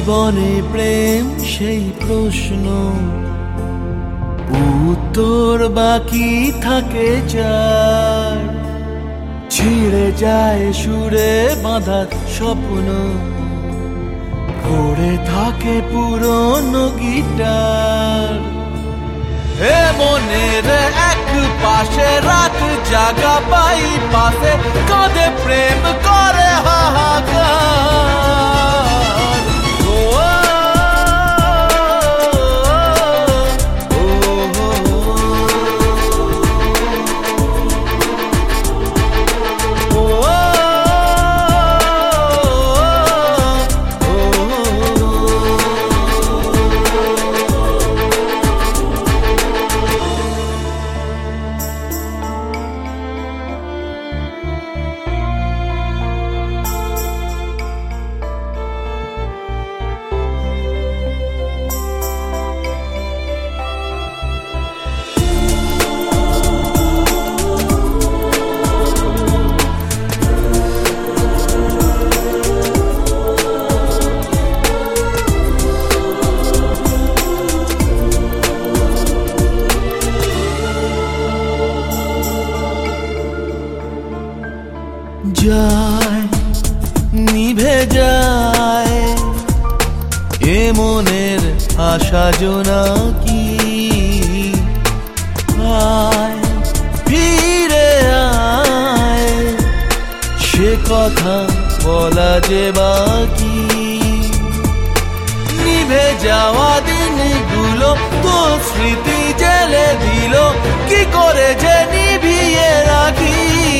জীবনে প্রেম সেই প্রশ্ন, উত্তর বাকি থাকে যায়। ছিঁড়ে যায় সুরে বাঁধা স্বপ্ন, পড়ে থাকে পুরনো গিটার। এ মনের এক পাশে রাত জাগা পাই পাশে কাঁদে প্রেম করে হাহাকার। যায় নিভে যায় এ মনের আশা জোনাকি। আয় ফিরে আয়, সে কথা বলা যে বাকি। নিভে যাওয়া দিনগুলো তো স্মৃতি জেলে দিল, কি করে যে নিভিয়ে রাখি।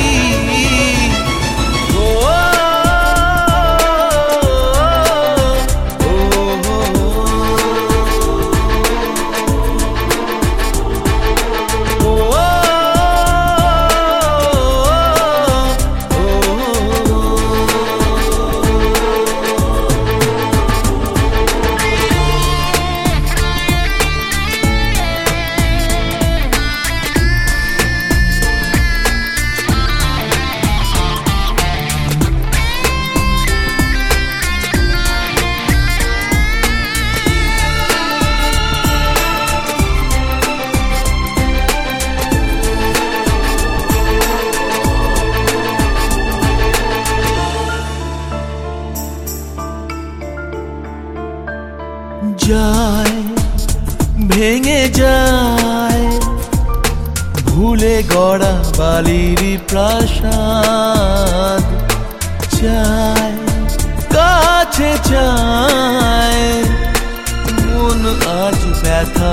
যায় ভেঙে যায় ভুলে গড়া বালির প্রাসাদ। চায় কাছে চায় মন আজ ব্যথা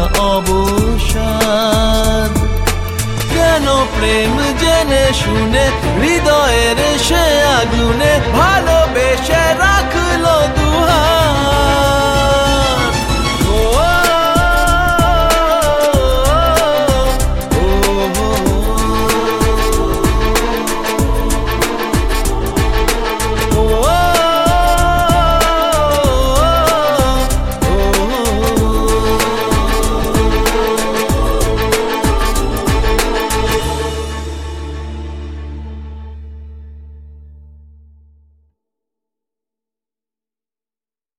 অবসাদ। কেন প্রেম জেনে শুনে হৃদয়ের সে আগুনে ভালোবেসে রাখ